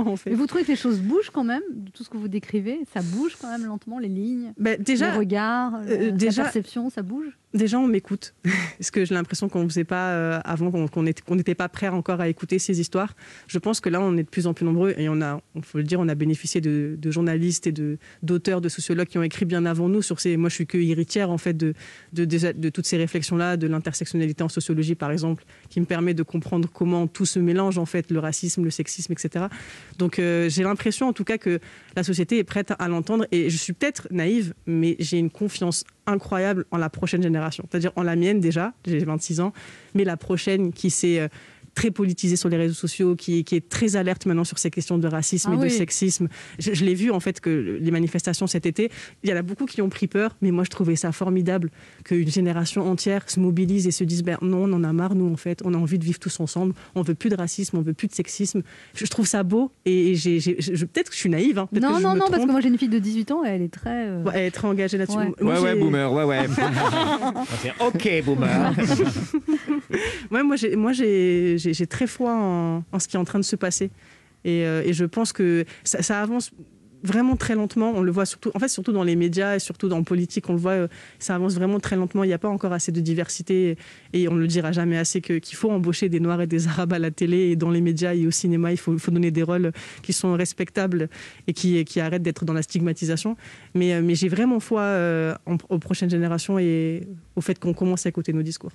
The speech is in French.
en fait. Mais vous trouvez que les choses bougent quand même, de tout ce que vous décrivez? Ça bouge quand même lentement, les lignes, déjà, les regards, la perception, ça bouge? Déjà, on m'écoute. Parce que j'ai l'impression qu'on ne faisait pas avant, qu'on n'était pas prêts encore à écouter ces histoires. Je pense que là, on est de plus en plus nombreux. Et on faut le dire, on a bénéficié de journalistes et d'auteurs, de sociologues qui ont écrit bien avant nous sur ces... Moi, je suis que héritière, en fait, de toutes ces réflexions-là, de l'intersectionnalité en sociologie, par exemple, qui me permet de comprendre comment tout se mélange, en fait, le racisme, le sexisme, etc. Donc, j'ai l'impression, en tout cas, que la société est prête à l'entendre. Et je suis peut-être naïve, mais j'ai une confiance incroyable en la prochaine génération, c'est-à-dire en la mienne déjà, j'ai 26 ans, mais la prochaine qui s'est très politisée sur les réseaux sociaux, qui est très alerte maintenant sur ces questions de racisme et de sexisme. Je l'ai vu en fait que les manifestations cet été, il y en a beaucoup qui ont pris peur, mais moi je trouvais ça formidable qu'une génération entière se mobilise et se dise non, on en a marre, nous en fait, on a envie de vivre tous ensemble, on veut plus de racisme, on veut plus de sexisme. Je trouve ça beau et peut-être que je suis naïve. Non, parce que moi j'ai une fille de 18 ans et elle est très... elle est très engagée là-dessus. Ouais, boomer, ouais. Ok, boomer. Moi, j'ai très foi en ce qui est en train de se passer. Et je pense que ça avance vraiment très lentement. On le voit surtout dans les médias et surtout dans la politique. On le voit, ça avance vraiment très lentement. Il n'y a pas encore assez de diversité. Et on ne le dira jamais assez qu'il faut embaucher des Noirs et des Arabes à la télé et dans les médias et au cinéma. Il faut donner des rôles qui sont respectables et qui arrêtent d'être dans la stigmatisation. Mais j'ai vraiment foi aux prochaines générations et au fait qu'on commence à écouter nos discours.